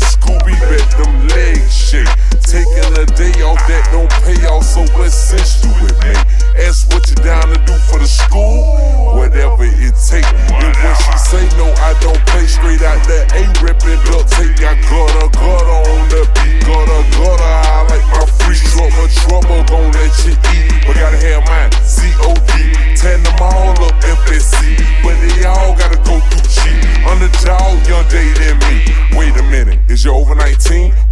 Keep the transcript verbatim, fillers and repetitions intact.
Scooby, bet them legs shake. Taking a day off that don't pay off, so what sense do it make? Ask what you down to do for the school, whatever it take. And when she say no, I don't play, straight out that A rippin' belt tape. Got gutter, gutter on the beat, gutter, gutter. I like my free trouble, trouble gon' let you eat, but gotta have mine, C O D. Tan them all up, F S C, but they all gotta go through cheap. Underdog, young day than me. Wait a minute, is you over nineteen?